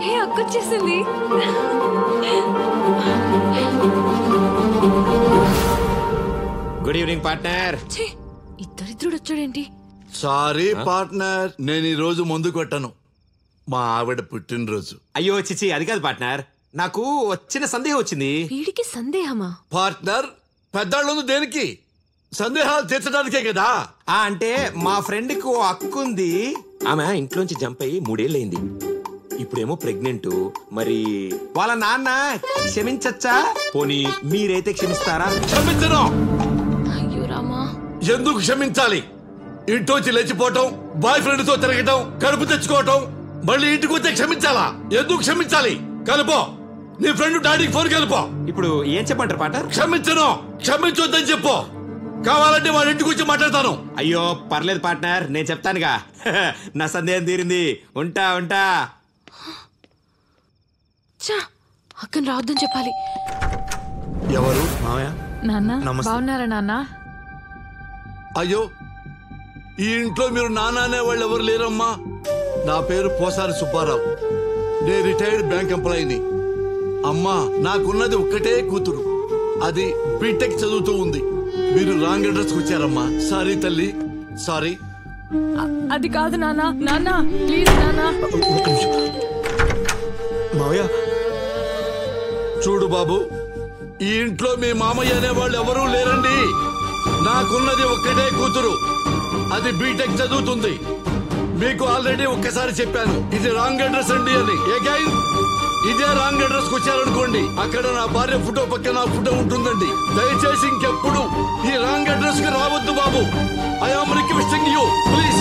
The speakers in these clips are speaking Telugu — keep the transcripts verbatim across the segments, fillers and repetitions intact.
హే అక్కొచ్చేసింది. Good evening partner. ఇద్దరిద్దరుడు వచ్చాడేంటి? సారీ పార్ట్నర్, నేను ఈ రోజు ముందు కొట్టను, మా ఆవిడ పుట్టినరోజు. అయ్యో చిచి, అది కాదు పార్ట్నర్, నాకు వచ్చిన సందేహం వచ్చింది. వీడికి సందేహమా? పార్ట్నర్, పెద్దాళ్ళు దేనికి? సందేహాలు తీర్చడానికే కదా. ఆ అంటే మా ఫ్రెండ్ కి ఓ అక్క ఉంది. ఆమె ఇంట్లోంచి జంప్ అయ్యి మూడేళ్ళయింది. ఇప్పుడేమో ప్రెగ్నెంట్. మరి వాళ్ళ నాన్న క్షమించచ్చా? పోనీ మీరైతే క్షమిస్తారా? క్షమించను. అయ్యో రామా, ఎందుకు క్షమించాలి? ఇంట్లోంచి లేచిపోవటం, బాయ్ ఫ్రెండ్ తో తిరగటం, కడుపు తెచ్చుకోవటం, మళ్ళీ ఇంటికి వస్తే క్షమించాలా? ఎందుకు క్షమించాలి? కలుపో, నీ ఫ్రెండ్ డాడీకి ఫోన్ కలుపో. ఇప్పుడు ఏం చెప్పంటారు పార్ట్నర్? క్షమించను, క్షమించొద్దని చెప్పు. కావాలంటే వాళ్ళ ఇంటికి వచ్చి మాట్లాడతాను. అయ్యో పర్లేదు పార్ట్నర్, నేను చెప్తానుగా. నా సందేహం తీరింది. ఉంటా ఉంటా. చా, అక్కని రావద్దని చెప్పాలి. ఎవరు? మావయ్య. నాన్న బాగున్నారా? నాన్న అయ్యో, ఈ ఇంట్లో మీరు నాన్న అనే వాళ్ళు ఎవరు లేరమ్మా. నా పేరు పోసారి సుబ్బారావు, నేను రిటైర్డ్ బ్యాంక్ ఎంప్లాయీని. అమ్మా, నాకున్నది ఒక్కటే కూతురు, అది బీటెక్ చదువుతూ ఉంది. మీరు రాంగ్ అడ్రస్ కు వచ్చారమ్మా. సారీ తల్లి, సారీ. అది కాదు నాన్న. నాన్న ప్లీజ్ నాన్న. మావయ్య చూడు బాబు, ఈ ఇంట్లో మీ మామయ్య అనే వాళ్ళు ఎవరూ లేరండి. నాకున్నది ఒక్కటే కూతురు, అది బీటెక్ చదువుతుంది. మీకు ఆల్రెడీ ఒక్కసారి చెప్పాను, ఇది రాంగ్ అడ్రస్ అండి అని. అగైన్ ఇదే రాంగ్ అడ్రస్ కు వచ్చారనుకోండి, అక్కడ నా భార్య ఫోటో పక్కన నా ఫోటో ఉంటుందండి. దయచేసి ఇంకెప్పుడు ఈ రాంగ్ అడ్రస్ కి రావద్దు బాబు. I am requesting you please.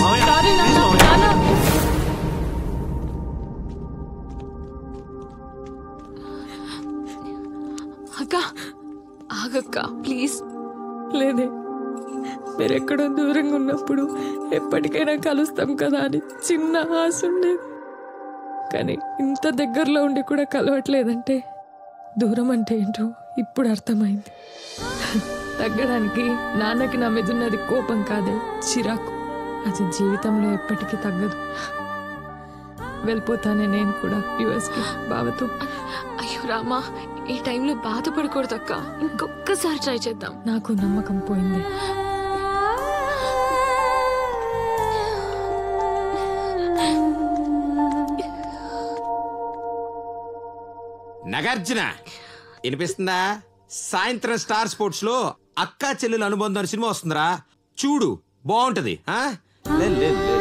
అక్క ఆగక్క ప్లీజ్. లేదే, మీరెక్కడో దూరంగా ఉన్నప్పుడు ఎప్పటికైనా కలుస్తాం కదా అని చిన్న ఆశ ఉండేది. కానీ ఇంత దగ్గరలో ఉండి కూడా కలవట్లేదంటే దూరం అంటే ఏంటో ఇప్పుడు అర్థమైంది. తగ్గడానికి నాన్నకి నా మీద ఉన్నది కోపం కాదే, చిరాకు. అది జీవితంలో ఎప్పటికీ తగ్గదు. వెళ్ళిపోతానే నేను కూడా యుఎస్కి బావతో. అయ్యో రామా, ఈ టైంలో బాధపడకూడదు అక్క. ఇంకొక్కసారి ట్రై చేద్దాం. నాకు నమ్మకం పోయింది. నాగార్జున వినిపిస్తుందా? సాయంత్రం స్టార్ స్పోర్ట్స్ లో అక్కా చెల్లెలు అనుబంధం సినిమా వస్తుందిరా, చూడు, బాగుంటది. ఆ? లే, లే, లే.